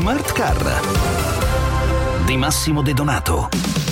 Smart Car di Massimo De Donato.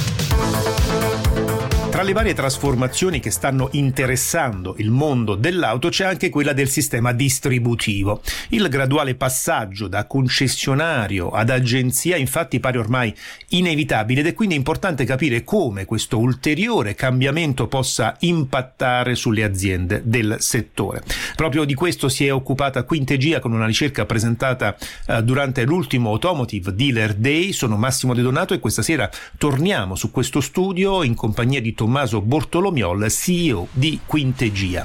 Tra le varie trasformazioni che stanno interessando il mondo dell'auto c'è anche quella del sistema distributivo. Il graduale passaggio da concessionario ad agenzia infatti pare ormai inevitabile ed è quindi importante capire come questo ulteriore cambiamento possa impattare sulle aziende del settore. Proprio di questo si è occupata Quintegia con una ricerca presentata durante l'ultimo Automotive Dealer Day. Sono Massimo De Donato e questa sera torniamo su questo studio in compagnia di Tommaso Bortolomiol, CEO di Quintegia.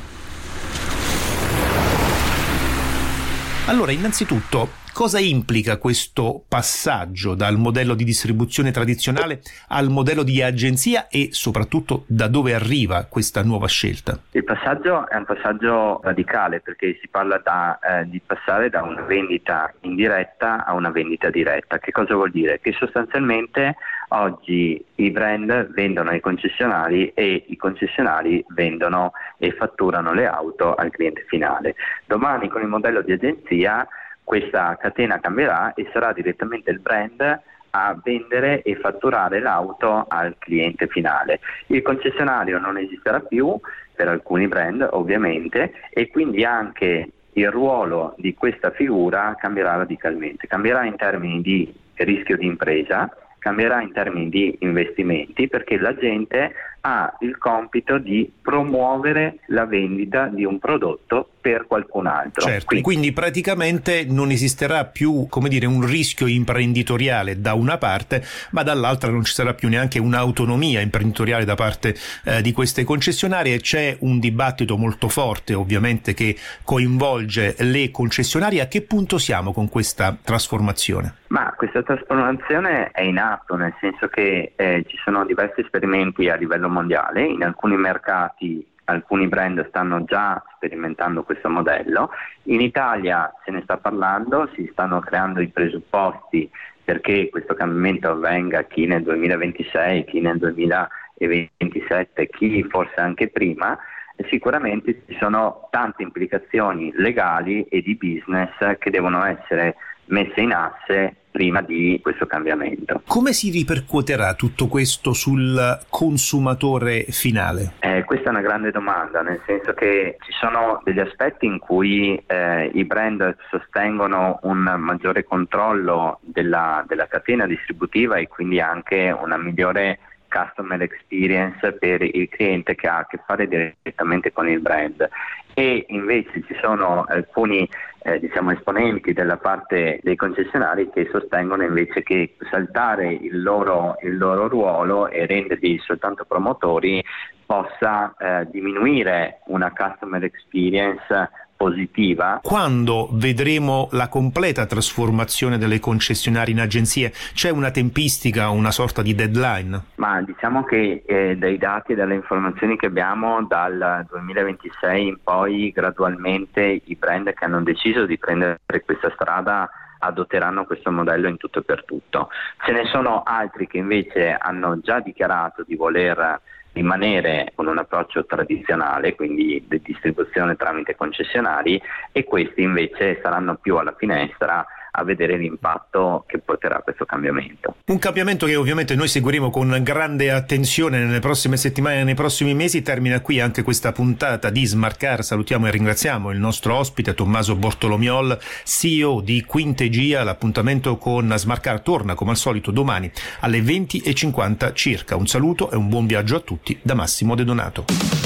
Allora, innanzitutto, cosa implica questo passaggio dal modello di distribuzione tradizionale al modello di agenzia e soprattutto da dove arriva questa nuova scelta? Il passaggio è un passaggio radicale perché si parla di passare da una vendita indiretta a una vendita diretta. Che cosa vuol dire? Che sostanzialmente oggi i brand vendono ai concessionari e i concessionari vendono e fatturano le auto al cliente finale. Domani con il modello di agenzia questa catena cambierà e sarà direttamente il brand a vendere e fatturare l'auto al cliente finale. Il concessionario non esisterà più per alcuni brand ovviamente e quindi anche il ruolo di questa figura cambierà radicalmente. Cambierà in termini di rischio di impresa, cambierà in termini di investimenti perché la gente ha il compito di promuovere la vendita di un prodotto per qualcun altro. Certo, quindi praticamente non esisterà più, come dire, un rischio imprenditoriale da una parte, ma dall'altra non ci sarà più neanche un'autonomia imprenditoriale da parte di queste concessionarie. C'è un dibattito molto forte, ovviamente, che coinvolge le concessionarie. A che punto siamo con questa trasformazione? Ma questa trasformazione è in atto, nel senso che ci sono diversi esperimenti a livello mondiale. In alcuni mercati alcuni brand stanno già sperimentando questo modello. In Italia se ne sta parlando, si stanno creando i presupposti perché questo cambiamento avvenga, chi nel 2026, chi nel 2027, chi forse anche prima. Sicuramente ci sono tante implicazioni legali e di business che devono essere messe in asse prima di questo cambiamento. Come si ripercuoterà tutto questo sul consumatore finale? Questa è una grande domanda, nel senso che ci sono degli aspetti in cui i brand sostengono un maggiore controllo della catena distributiva e quindi anche una migliore customer experience per il cliente che ha a che fare direttamente con il brand. E invece ci sono alcuni esponenti della parte dei concessionari che sostengono invece che saltare il loro ruolo e renderli soltanto promotori possa diminuire una customer experience positiva. Quando vedremo la completa trasformazione delle concessionarie in agenzie? C'è una tempistica, una sorta di deadline? Ma diciamo che dai dati e dalle informazioni che abbiamo dal 2026 in poi gradualmente i brand che hanno deciso di prendere questa strada adotteranno questo modello in tutto e per tutto. Ce ne sono altri che invece hanno già dichiarato di voler rimanere con un approccio tradizionale, quindi di distribuzione tramite concessionari, e questi invece saranno più alla finestra a vedere l'impatto che porterà questo cambiamento. Un cambiamento che ovviamente noi seguiremo con grande attenzione nelle prossime settimane e nei prossimi mesi. Termina qui anche questa puntata di Smart Car. Salutiamo e ringraziamo il nostro ospite Tommaso Bortolomiol, CEO di Quintegia. L'appuntamento con Smart Car torna come al solito domani alle 20:50 circa. Un saluto e un buon viaggio a tutti da Massimo De Donato.